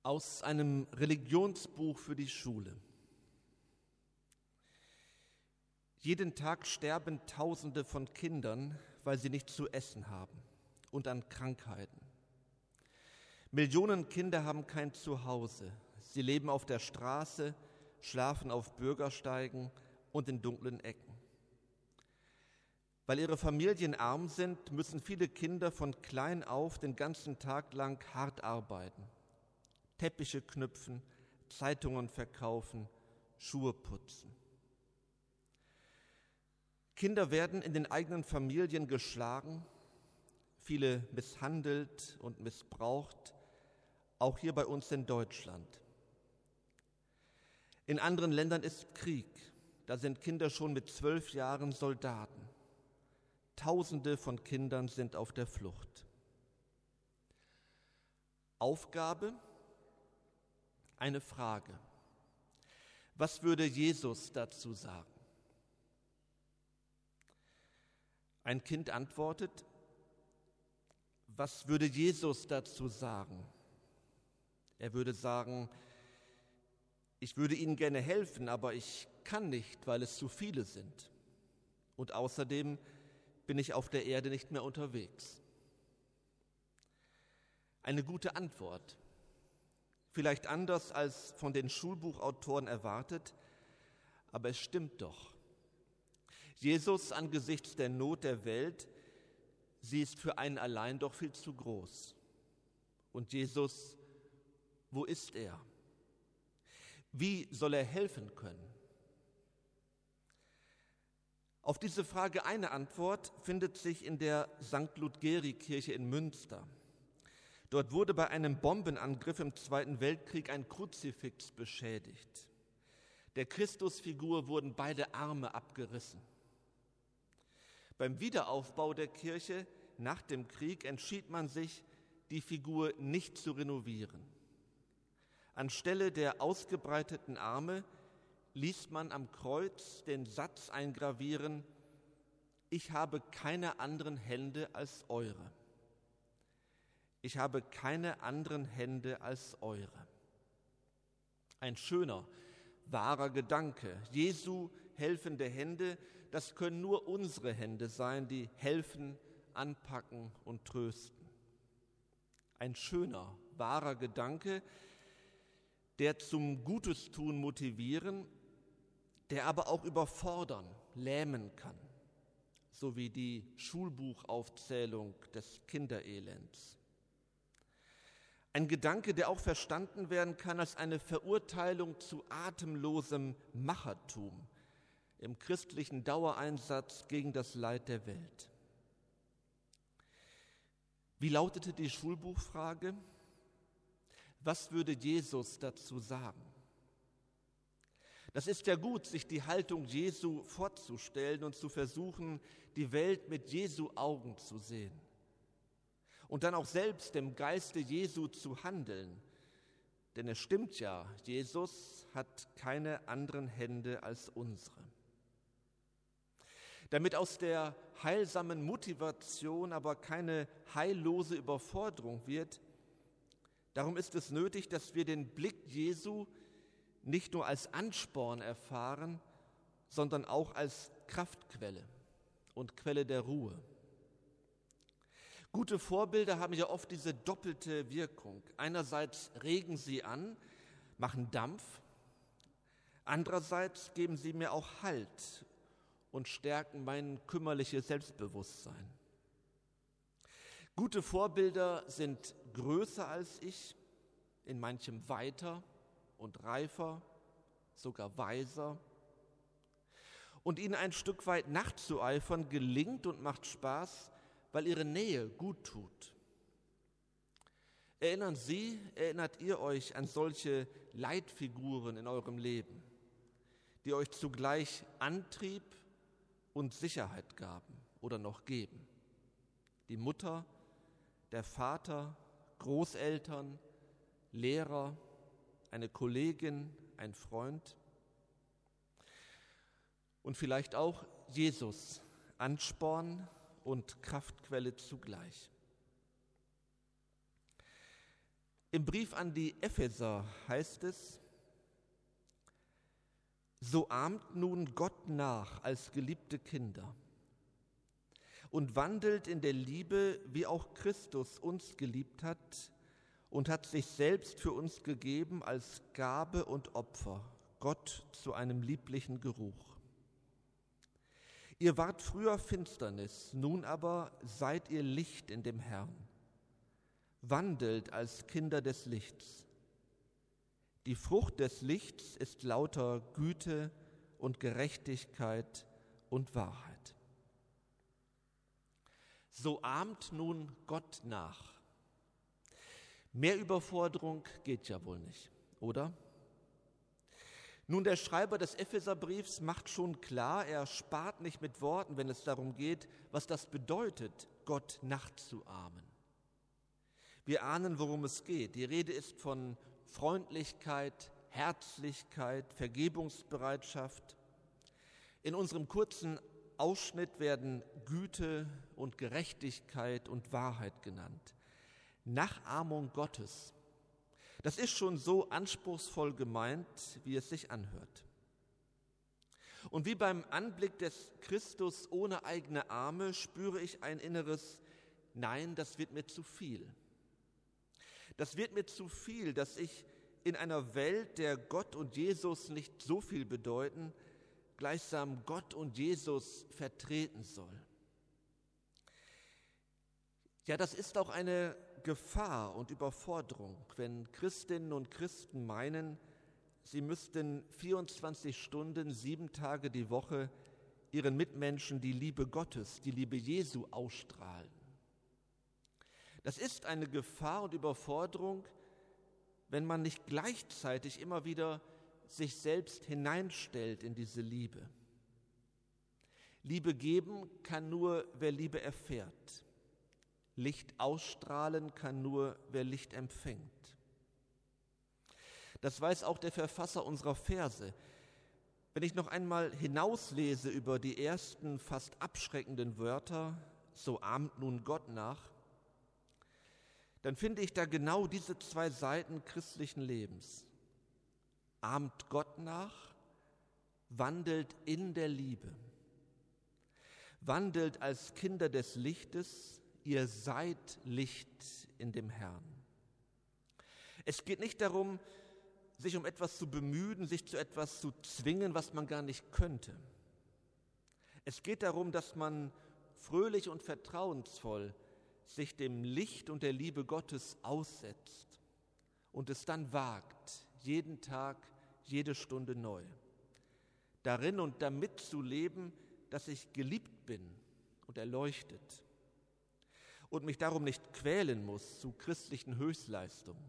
Aus einem Religionsbuch für die Schule. Jeden Tag sterben Tausende von Kindern, weil sie nichts zu essen haben und an Krankheiten. Millionen Kinder haben kein Zuhause. Sie leben auf der Straße, schlafen auf Bürgersteigen und in dunklen Ecken. Weil ihre Familien arm sind, müssen viele Kinder von klein auf den ganzen Tag lang hart arbeiten. Teppiche knüpfen, Zeitungen verkaufen, Schuhe putzen. Kinder werden in den eigenen Familien geschlagen, viele misshandelt und missbraucht, auch hier bei uns in Deutschland. In anderen Ländern ist Krieg, da sind Kinder schon mit 12 Jahren Soldaten. Tausende von Kindern sind auf der Flucht. Aufgabe: eine Frage. Was würde Jesus dazu sagen? Ein Kind antwortet: Was würde Jesus dazu sagen? Er würde sagen: Ich würde Ihnen gerne helfen, aber ich kann nicht, weil es zu viele sind. Und außerdem bin ich auf der Erde nicht mehr unterwegs. Eine gute Antwort. Vielleicht anders als von den Schulbuchautoren erwartet, aber es stimmt doch. Jesus angesichts der Not der Welt, sie ist für einen allein doch viel zu groß. Und Jesus, wo ist er? Wie soll er helfen können? Auf diese Frage eine Antwort findet sich in der St. Ludgeri-Kirche in Münster. Dort wurde bei einem Bombenangriff im Zweiten Weltkrieg ein Kruzifix beschädigt. Der Christusfigur wurden beide Arme abgerissen. Beim Wiederaufbau der Kirche nach dem Krieg entschied man sich, die Figur nicht zu renovieren. Anstelle der ausgebreiteten Arme ließ man am Kreuz den Satz eingravieren: Ich habe keine anderen Hände als eure. Ich habe keine anderen Hände als eure. Ein schöner, wahrer Gedanke. Jesu helfende Hände, das können nur unsere Hände sein, die helfen, anpacken und trösten. Ein schöner, wahrer Gedanke, der zum Gutes-Tun motivieren, der aber auch überfordern, lähmen kann, so wie die Schulbuchaufzählung des Kinderelends. Ein Gedanke, der auch verstanden werden kann als eine Verurteilung zu atemlosem Machertum im christlichen Dauereinsatz gegen das Leid der Welt. Wie lautete die Schulbuchfrage? Was würde Jesus dazu sagen? Das ist ja gut, sich die Haltung Jesu vorzustellen und zu versuchen, die Welt mit Jesu Augen zu sehen. Und dann auch selbst im Geiste Jesu zu handeln. Denn es stimmt ja, Jesus hat keine anderen Hände als unsere. Damit aus der heilsamen Motivation aber keine heillose Überforderung wird, darum ist es nötig, dass wir den Blick Jesu nicht nur als Ansporn erfahren, sondern auch als Kraftquelle und Quelle der Ruhe. Gute Vorbilder haben ja oft diese doppelte Wirkung. Einerseits regen sie an, machen Dampf, andererseits geben sie mir auch Halt und stärken mein kümmerliches Selbstbewusstsein. Gute Vorbilder sind größer als ich, in manchem weiter und reifer, sogar weiser. Und ihnen ein Stück weit nachzueifern gelingt und macht Spaß, weil ihre Nähe gut tut. Erinnert ihr euch an solche Leitfiguren in eurem Leben, die euch zugleich Antrieb und Sicherheit gaben oder noch geben? Die Mutter, der Vater, Großeltern, Lehrer, eine Kollegin, ein Freund und vielleicht auch Jesus, Ansporn und Kraftquelle zugleich. Im Brief an die Epheser heißt es: So ahmt nun Gott nach als geliebte Kinder und wandelt in der Liebe, wie auch Christus uns geliebt hat und hat sich selbst für uns gegeben als Gabe und Opfer, Gott zu einem lieblichen Geruch. Ihr wart früher Finsternis, nun aber seid ihr Licht in dem Herrn. Wandelt als Kinder des Lichts. Die Frucht des Lichts ist lauter Güte und Gerechtigkeit und Wahrheit. So ahmt nun Gott nach. Mehr Überforderung geht ja wohl nicht, oder? Nun, der Schreiber des Epheserbriefs macht schon klar, er spart nicht mit Worten, wenn es darum geht, was das bedeutet, Gott nachzuahmen. Wir ahnen, worum es geht. Die Rede ist von Freundlichkeit, Herzlichkeit, Vergebungsbereitschaft. In unserem kurzen Ausschnitt werden Güte und Gerechtigkeit und Wahrheit genannt. Nachahmung Gottes. Das ist schon so anspruchsvoll gemeint, wie es sich anhört. Und wie beim Anblick des Christus ohne eigene Arme spüre ich ein inneres Nein, das wird mir zu viel. Das wird mir zu viel, dass ich in einer Welt, der Gott und Jesus nicht so viel bedeuten, gleichsam Gott und Jesus vertreten soll. Ja, das ist auch eine Gefahr und Überforderung, wenn Christinnen und Christen meinen, sie müssten 24 Stunden, 7 Tage die Woche ihren Mitmenschen die Liebe Gottes, die Liebe Jesu ausstrahlen. Das ist eine Gefahr und Überforderung, wenn man nicht gleichzeitig immer wieder sich selbst hineinstellt in diese Liebe. Liebe geben kann nur, wer Liebe erfährt. Licht ausstrahlen kann nur, wer Licht empfängt. Das weiß auch der Verfasser unserer Verse. Wenn ich noch einmal hinauslese über die ersten fast abschreckenden Wörter, so ahmt nun Gott nach, dann finde ich da genau diese 2 Seiten christlichen Lebens. Ahmt Gott nach, wandelt in der Liebe. Wandelt als Kinder des Lichtes, ihr seid Licht in dem Herrn. Es geht nicht darum, sich um etwas zu bemühen, sich zu etwas zu zwingen, was man gar nicht könnte. Es geht darum, dass man fröhlich und vertrauensvoll sich dem Licht und der Liebe Gottes aussetzt und es dann wagt, jeden Tag, jede Stunde neu. Darin und damit zu leben, dass ich geliebt bin und erleuchtet und mich darum nicht quälen muss zu christlichen Höchstleistungen.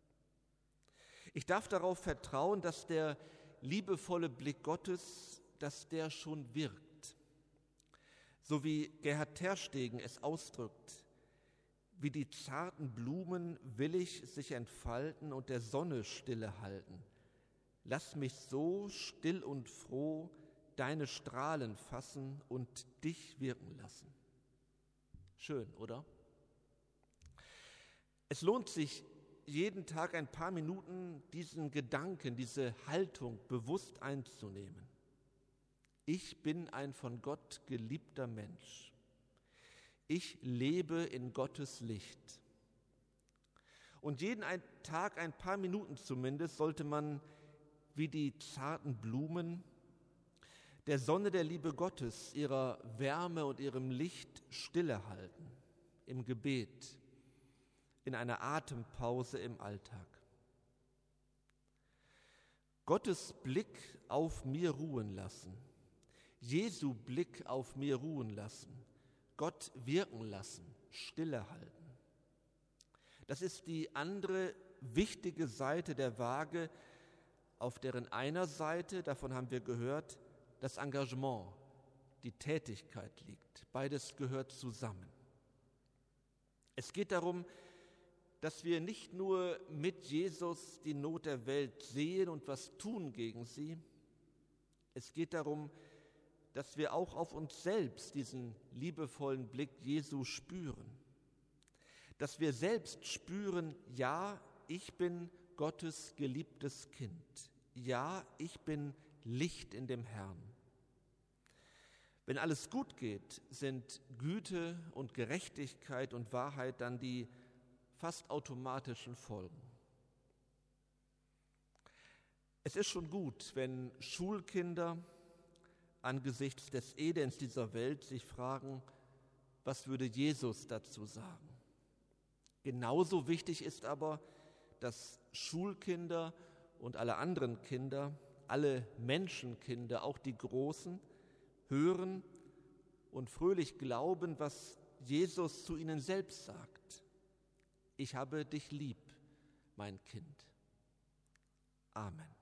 Ich darf darauf vertrauen, dass der liebevolle Blick Gottes, dass der schon wirkt. So wie Gerhard Terstegen es ausdrückt: Wie die zarten Blumen willig sich entfalten und der Sonne Stille halten. Lass mich so still und froh deine Strahlen fassen und dich wirken lassen. Schön, oder? Es lohnt sich, jeden Tag ein paar Minuten diesen Gedanken, diese Haltung bewusst einzunehmen. Ich bin ein von Gott geliebter Mensch. Ich lebe in Gottes Licht. Und jeden Tag ein paar Minuten zumindest sollte man wie die zarten Blumen der Sonne der Liebe Gottes, ihrer Wärme und ihrem Licht Stille halten, im Gebet, in einer Atempause im Alltag. Gottes Blick auf mir ruhen lassen, Jesu Blick auf mir ruhen lassen, Gott wirken lassen, Stille halten. Das ist die andere wichtige Seite der Waage, auf deren einer Seite, davon haben wir gehört, das Engagement, die Tätigkeit liegt. Beides gehört zusammen. Es geht darum, dass wir nicht nur mit Jesus die Not der Welt sehen und was tun gegen sie. Es geht darum, dass wir auch auf uns selbst diesen liebevollen Blick Jesu spüren. Dass wir selbst spüren, ja, ich bin Gottes geliebtes Kind. Ja, ich bin Licht in dem Herrn. Wenn alles gut geht, sind Güte und Gerechtigkeit und Wahrheit dann die fast automatischen Folgen. Es ist schon gut, wenn Schulkinder angesichts des Elends dieser Welt sich fragen, was würde Jesus dazu sagen? Genauso wichtig ist aber, dass Schulkinder und alle anderen Kinder, alle Menschenkinder, auch die Großen, hören und fröhlich glauben, was Jesus zu ihnen selbst sagt. Ich habe dich lieb, mein Kind. Amen.